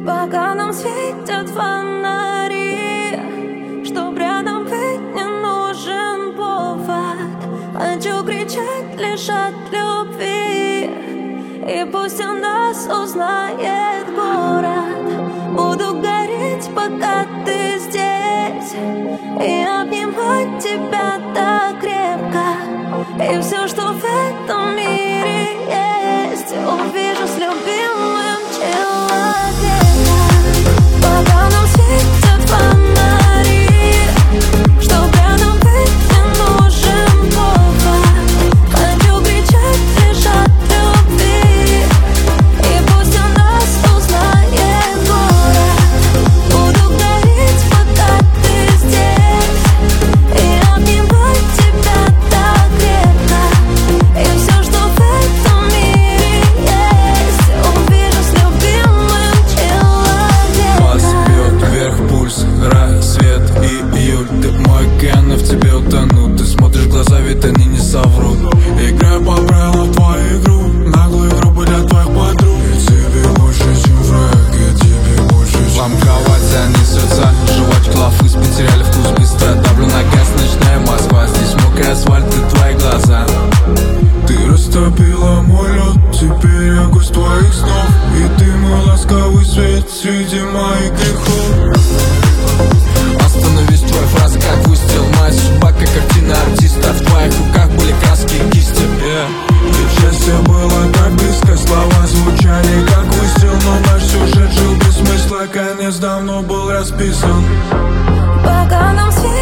Пока нам светят фонари, чтоб рядом быть не нужен повод. Хочу кричать лишь от любви, и пусть о нас узнает город. Буду гореть, пока ты здесь, и обнимать тебя так крепко. И все, что в этом мире есть, увижу с любимым человеком. Пока нам светят фонари, чтоб рядом быть не нужен повод. Хочу кричать лишь от любви, и пусть о нас узнает город. Буду гореть, пока ты здесь, и обнимать тебя так крепко. И все, что в этом мире есть, увижу с любимым человеком. Вас бьет вверх пульс, рассвет и июль. Ты мой кен, и в тебе утону. Ты смотришь в глаза, ведь они не соврут. Играю по правилам в твою игру, наглую игру для твоих подруг. Я тебе больше, чем враг, я тебе больше, чем вам кровать занесется. Жвачки лафыс потеряли вкус быстро. Давлю на газ, ночная Москва. Здесь мокрый асфальт и твои глаза. Ты растопила мой лед, теперь я гость твоих снов. И ты мой ласковый свет среди моих грехов. Остановись, твоя фраза как выстрел. Моя судьба как картина артиста. В твоих руках были краски и кисти. И счастье было так близко, слова звучали как выстрел. Но наш сюжет жил без смысла, конец давно был расписан. Пока нам светят